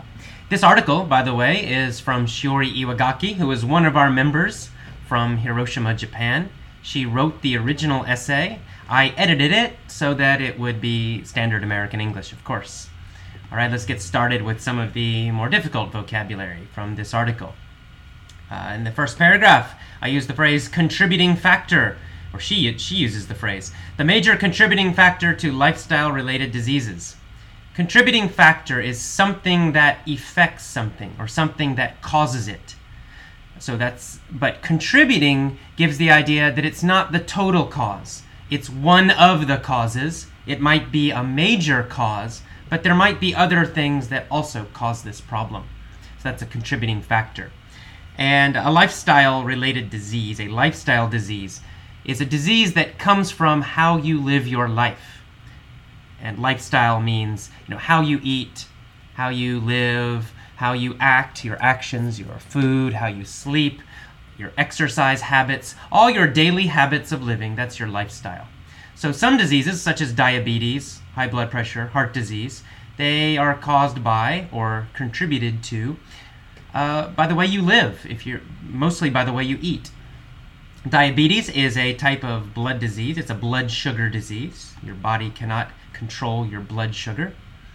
This article, by the way, is from Shiori Iwagaki, who is one of our members from Hiroshima, Japan. She wrote the original essay. I edited it so that it would be standard American English, of course. All right, let's get started with some of the more difficult vocabulary from this article. In the first paragraph, I use the phrase contributing factor, or she uses the phrase, the major contributing factor to lifestyle-related diseases. Contributing factor is something that affects something or something that causes it. But contributing gives the idea that it's not the total cause. It's one of the causes. It might be a major cause, but there might be other things that also cause this problem. So that's a contributing factor. And a lifestyle-related disease, a lifestyle disease, is a disease that comes from how you live your life. And lifestyle means, how you eat, how you live, how you act, your actions, your food, how you sleep, your exercise habits, all your daily habits of living, that's your lifestyle. So some diseases, such as diabetes, high blood pressure, heart disease, they are caused by or contributed to by the way you live, mostly by the way you eat. Diabetes is a type of blood disease. It's a blood sugar disease. Your body cannot control your blood sugar.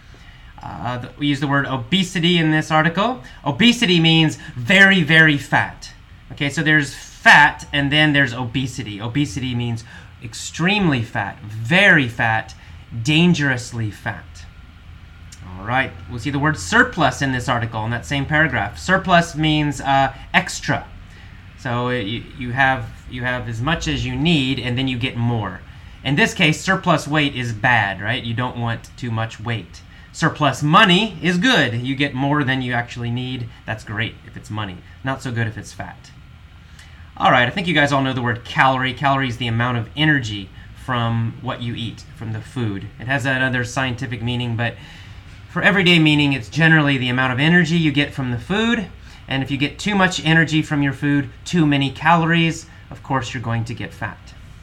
We use the word obesity in this article. Obesity means very, very fat. Okay, so there's fat and then there's obesity. Obesity means extremely fat, very fat, dangerously fat. All right, we'll see the word surplus in this article in that same paragraph. Surplus means extra. So you have as much as you need and then you get more. In this case, surplus weight is bad, right? You don't want too much weight. Surplus money is good. You get more than you actually need. That's great if it's money. Not so good if it's fat. All right, I think you guys all know the word calorie. Calorie is the amount of energy from what you eat, from the food. It has another scientific meaning, but for everyday meaning, it's generally the amount of energy you get from the food. And if you get too much energy from your food, too many calories, of course you're going to get fat.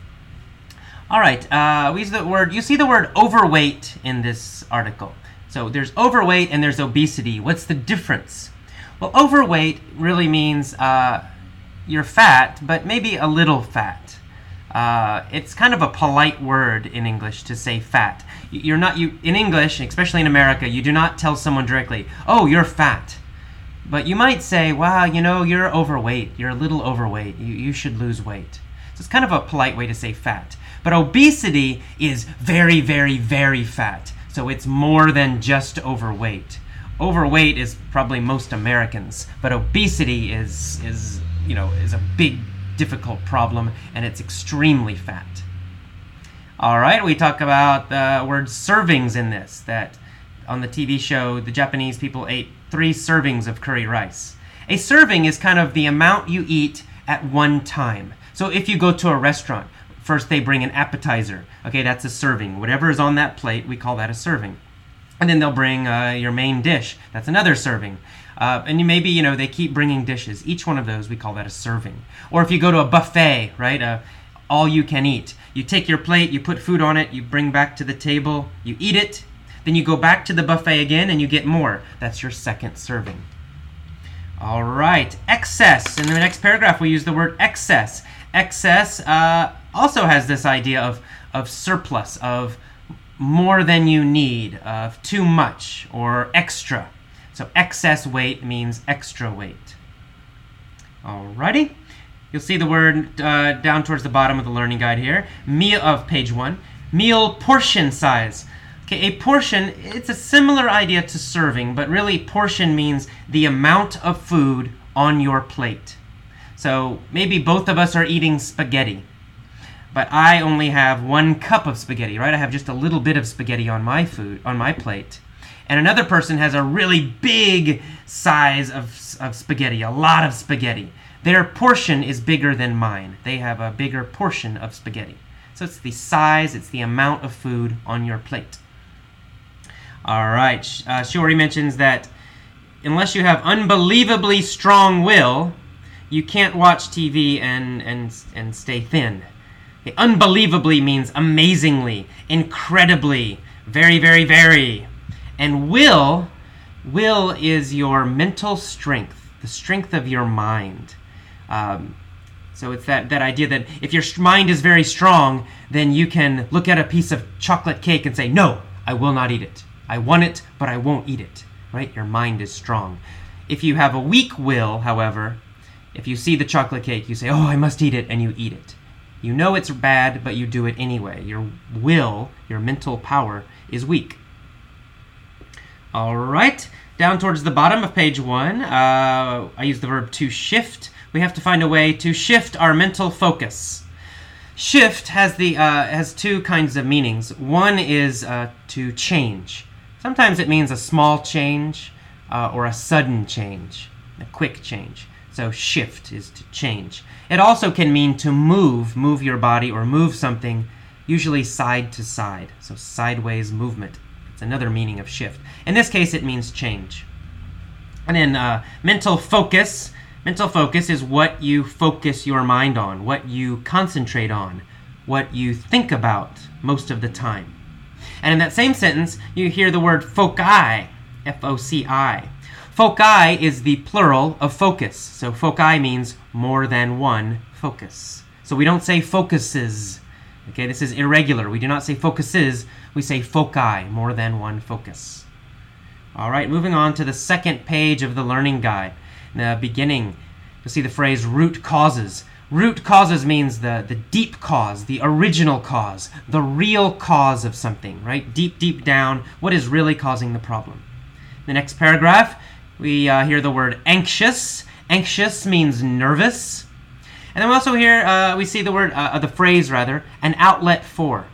All right, you see the word overweight in this article. So there's overweight and there's obesity. What's the difference? Well, overweight really means you're fat, but maybe a little fat. It's kind of a polite word in English to say fat. In English, especially in America, you do not tell someone directly, "Oh, you're fat." But you might say, "Wow, you're overweight. You're a little overweight. You should lose weight." So it's kind of a polite way to say fat. But obesity is very, very, very fat. So it's more than just overweight. Overweight is probably most Americans, but obesity is a big, difficult problem, and it's extremely fat. All right, we talk about the word servings in this, that on the TV show, the Japanese people ate 3 servings of curry rice. A serving is kind of the amount you eat at one time. So if you go to a restaurant, first they bring an appetizer. Okay, that's a serving. Whatever is on that plate, we call that a serving. And then they'll bring your main dish. That's another serving. And they keep bringing dishes. Each one of those, we call that a serving. Or if you go to a buffet, right, all you can eat. You take your plate, you put food on it, you bring back to the table, you eat it, then you go back to the buffet again and you get more. That's your second serving. All right, excess. In the next paragraph, we use the word excess. Excess also has this idea of surplus, of more than you need, of too much or extra. So excess weight means extra weight. Alrighty. You'll see the word down towards the bottom of the learning guide here. Meal of page 1. Meal portion size. Okay, a portion, it's a similar idea to serving, but really portion means the amount of food on your plate. So maybe both of us are eating spaghetti, but I only have 1 cup of spaghetti, right? I have just a little bit of spaghetti on my plate. And another person has a really big size of spaghetti, a lot of spaghetti. Their portion is bigger than mine. They have a bigger portion of spaghetti. So it's the size, it's the amount of food on your plate. All right, Shiori mentions that unless you have unbelievably strong will, you can't watch TV and stay thin. Okay, unbelievably means amazingly, incredibly, very, very, very. And will Will is your mental strength, the strength of your mind. So it's that idea that if your mind is very strong, then you can look at a piece of chocolate cake and say, no, I will not eat it. I want it, but I won't eat it, right? Your mind is strong. If you have a weak will, however, if you see the chocolate cake, you say, oh, I must eat it, and you eat it. You know it's bad, but you do it anyway. Your will, your mental power, is weak. All right, down towards the bottom of page 1, I use the verb to shift. We have to find a way to shift our mental focus. Shift has two kinds of meanings. One is to change. Sometimes it means a small change or a sudden change, a quick change. So shift is to change. It also can mean to move your body or move something, usually side to side. So sideways movement. It's another meaning of shift. In this case, it means change. And then mental focus. Mental focus is what you focus your mind on, what you concentrate on, what you think about most of the time. And in that same sentence, you hear the word foci, F-O-C-I. Foci is the plural of focus. So foci means more than one focus. So we don't say focuses. Okay, this is irregular. We do not say focuses. We say foci, more than one focus. All right, moving on to the second page of the learning guide. In the beginning, you'll see the phrase root causes. Root causes means the deep cause, the original cause, the real cause of something, right? Deep, deep down, what is really causing the problem. The next paragraph, we hear the word anxious. Anxious means nervous. And then we also hear, we see the word, the phrase rather, an outlet for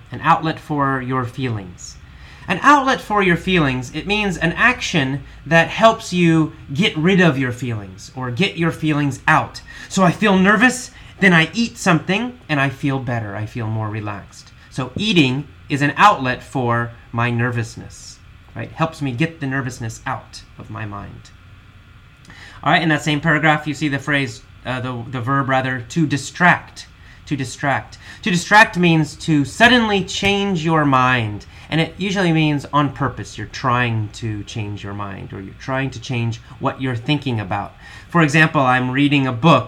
your feelings. An outlet for your feelings, it means an action that helps you get rid of your feelings or get your feelings out. So I feel nervous, then I eat something and I feel better. I feel more relaxed. So eating is an outlet for my nervousness, right? Helps me get the nervousness out of my mind. All right, in that same paragraph, you see the phrase, the verb rather, to distract. To distract. To distract means to suddenly change your mind. And it usually means on purpose. You're trying to change your mind or you're trying to change what you're thinking about. For example, I'm reading a book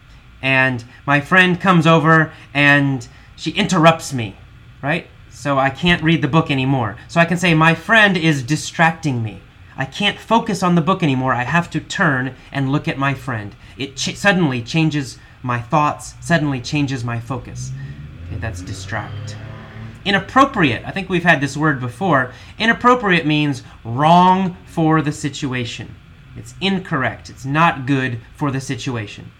and my friend comes over and she interrupts me, right? So I can't read the book anymore. So I can say my friend is distracting me. I can't focus on the book anymore. I have to turn and look at my friend. It suddenly changes my thoughts, suddenly changes my focus. Okay, that's distract. Inappropriate. I think we've had this word before. Inappropriate means wrong for the situation. It's incorrect. It's not good for the situation.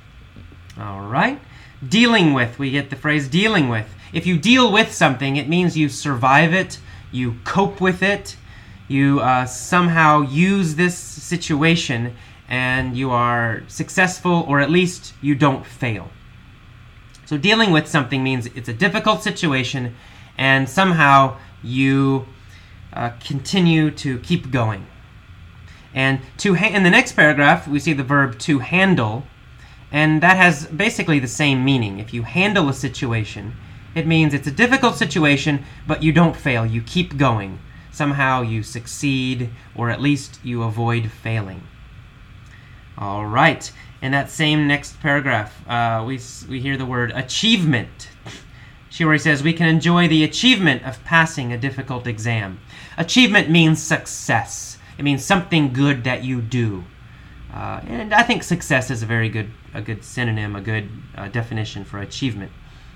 All right. Dealing with. We get the phrase dealing with. If you deal with something, it means you survive it, you cope with it, you somehow use this situation and you are successful, or at least you don't fail. So dealing with something means it's a difficult situation and somehow you continue to keep going. And in the next paragraph, we see the verb to handle, and that has basically the same meaning. If you handle a situation, it means it's a difficult situation, but you don't fail. You keep going. Somehow you succeed, or at least you avoid failing. All right. In that same next paragraph, we hear the word achievement. Shiori says, we can enjoy the achievement of passing a difficult exam. Achievement means success. It means something good that you do. And I think success is a good synonym, a good definition for achievement.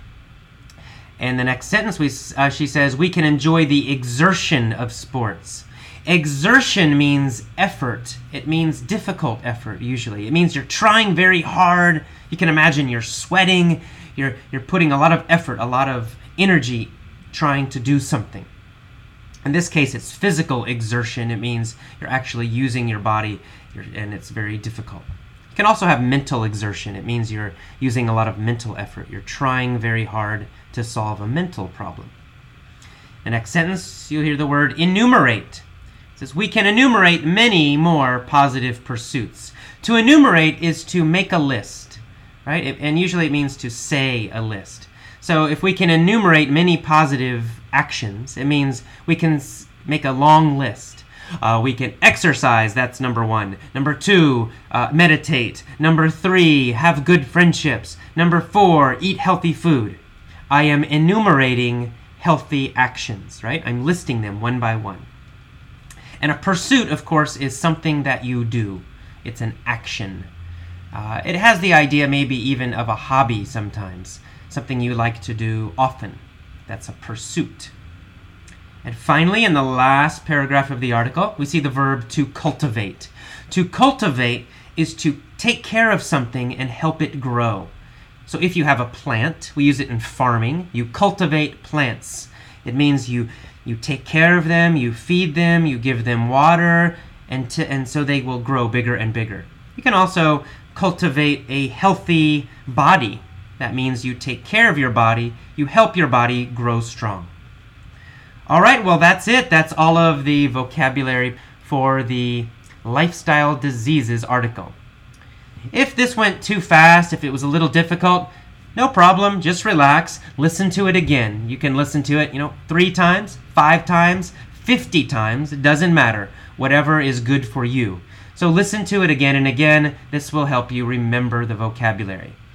And the next sentence, she says, we can enjoy the exertion of sports. Exertion means effort. It means difficult effort, usually. It means you're trying very hard. You can imagine you're sweating. You're putting a lot of effort, a lot of energy trying to do something. In this case, it's physical exertion. It means you're actually using your body, and it's very difficult. You can also have mental exertion. It means you're using a lot of mental effort. You're trying very hard to solve a mental problem. The next sentence, you'll hear the word enumerate. It says, we can enumerate many more positive pursuits. To enumerate is to make a list, right? And usually it means to say a list. So if we can enumerate many positive actions, it means we can make a long list. We can exercise. That's number 1. Number 2, meditate. Number 3, have good friendships. Number 4, eat healthy food. I am enumerating healthy actions, right? I'm listing them one by one. And a pursuit, of course, is something that you do. It's an action. It has the idea maybe even of a hobby sometimes, something you like to do often. That's a pursuit. And finally, in the last paragraph of the article, we see the verb to cultivate. To cultivate is to take care of something and help it grow. So if you have a plant, we use it in farming, you cultivate plants. It means you take care of them, you feed them, you give them water, and so they will grow bigger and bigger. You can also cultivate a healthy body. That means you take care of your body, you help your body grow strong. All right, well, that's it. That's all of the vocabulary for the lifestyle diseases article. If this went too fast, if it was a little difficult, no problem, just relax. Listen to it again. You can listen to it, 3 times, 5 times, 50 times. It doesn't matter. Whatever is good for you. So listen to it again and again. This will help you remember the vocabulary.